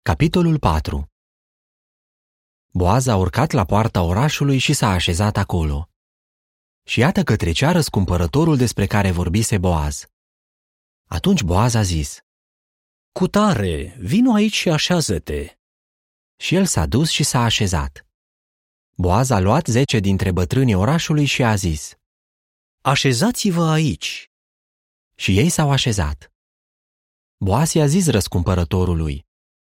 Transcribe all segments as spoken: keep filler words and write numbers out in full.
Capitolul patru. Boaz a urcat la poarta orașului și s-a așezat acolo. Și iată că trecea răscumpărătorul despre care vorbise Boaz. Atunci Boaz a zis: Cutare, vino aici și așează-te. Și el s-a dus și s-a așezat. Boaz a luat zece dintre bătrânii orașului și a zis: Așezați-vă aici. Și ei s-au așezat. Boaz i-a zis răscumpărătorului: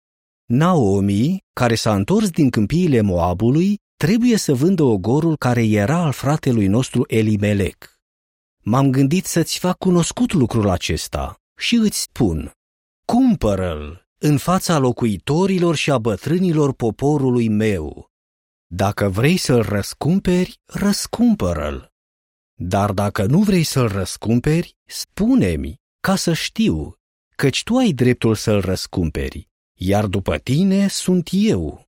Naomi, care s-a întors din câmpiile Moabului, trebuie să vândă ogorul care era al fratelui nostru Elimelec. M-am gândit să-ți fac cunoscut lucrul acesta și îți spun: cumpără-l în fața locuitorilor și a bătrânilor poporului meu. Dacă vrei să-l răscumperi, răscumpără-l. Dar dacă nu vrei să-l răscumperi, spune-mi, ca să știu, căci tu ai dreptul să-l răscumperi, iar după tine sunt eu.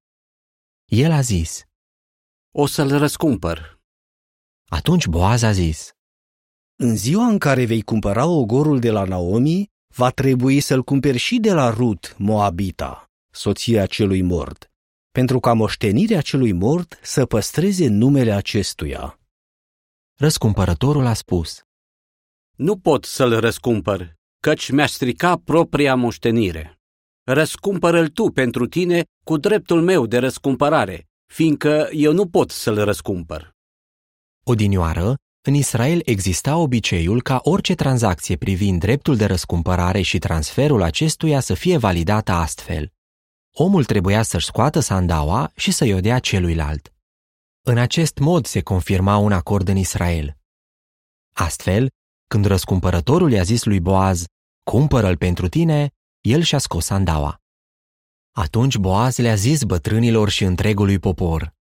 El a zis: O să-l răscumpăr. Atunci Boaz a zis: În ziua în care vei cumpăra ogorul de la Naomi, va trebui să-l cumperi și de la Rut, Moabita, soția celui mort, pentru ca moștenirea celui mort să păstreze numele acestuia. Răscumpărătorul a spus: Nu pot să-l răscumpăr, căci mi-a stricat propria moștenire. Răscumpără-l tu pentru tine cu dreptul meu de răscumpărare, fiindcă eu nu pot să-l răscumpăr. Odinioară, în Israel exista obiceiul ca orice tranzacție privind dreptul de răscumpărare și transferul acestuia să fie validată astfel. Omul trebuia să-și scoată sandaua și să-i o dea celuilalt. În acest mod se confirma un acord în Israel. Astfel, când răscumpărătorul i-a zis lui Boaz: cumpără-l pentru tine, el și-a scos sandaua. Atunci Boaz le-a zis bătrânilor și întregului popor: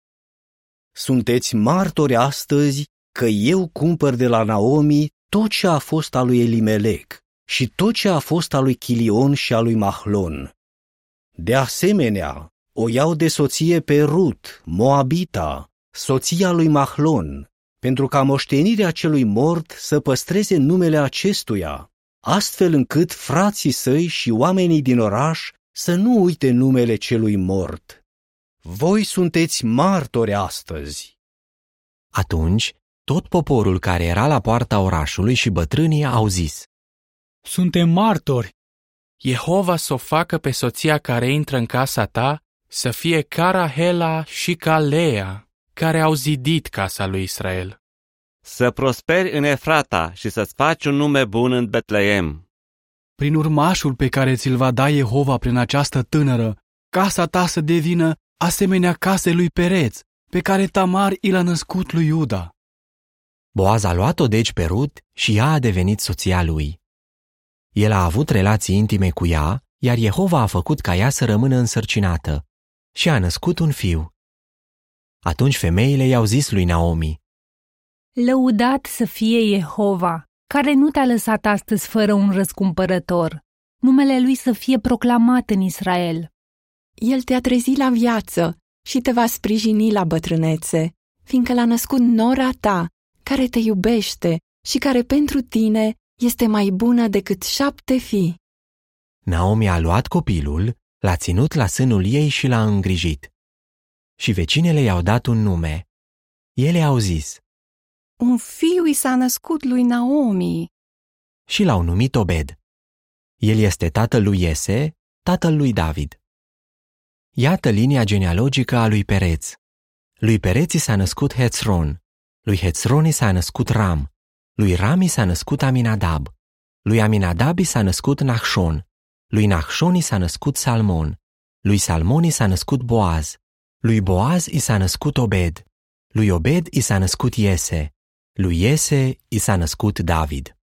Sunteți martori astăzi că eu cumpăr de la Naomi tot ce a fost al lui Elimelec și tot ce a fost al lui Chilion și al lui Mahlon. De asemenea, o iau de soție pe Rut, Moabita, soția lui Mahlon, pentru ca moștenirea celui mort să păstreze numele acestuia, astfel încât frații săi și oamenii din oraș să nu uite numele celui mort. Voi sunteți martori astăzi. Atunci, tot poporul care era la poarta orașului și bătrânii au zis: Suntem martori. Jehova să o facă pe soția care intră în casa ta să fie ca Rahela și ca Lea, care au zidit casa lui Israel. Să prosperi în Efrata și să-ți faci un nume bun în Betleem. Prin urmașul pe care ți-l va da Jehova prin această tânără, casa ta să devină asemenea casei lui Pereț, pe care Tamar i l-a născut lui Iuda. Boaz a luat-o deci pe Rut și ea a devenit soția lui. El a avut relații intime cu ea, iar Jehova a făcut ca ea să rămână însărcinată și a născut un fiu. Atunci femeile i-au zis lui Naomi: Lăudat să fie Jehova, care nu te-a lăsat astăzi fără un răscumpărător. Numele lui să fie proclamat în Israel. El te-a trezit la viață și te va sprijini la bătrânețe, fiindcă l-a născut nora ta, care te iubește și care pentru tine este mai bună decât șapte fii. Naomi a luat copilul, l-a ținut la sânul ei și l-a îngrijit. Și vecinele i-au dat un nume. Ele au zis: Un fiu i s-a născut lui Naomi. Și l-au numit Obed. El este tatăl lui Iese, tatăl lui David. Iată linia genealogică a lui Pereț. Lui Pereț i s-a născut Hețron, lui Hețron i s-a născut Ram, lui Ram i s-a născut Aminadab, lui Aminadab i s-a născut Nachșon, lui Nachșon i s-a născut Salmon, lui Salmon i s-a născut Boaz, lui Boaz i s-a născut Obed, lui Obed i s-a născut Iese, lui Iese i s-a născut David.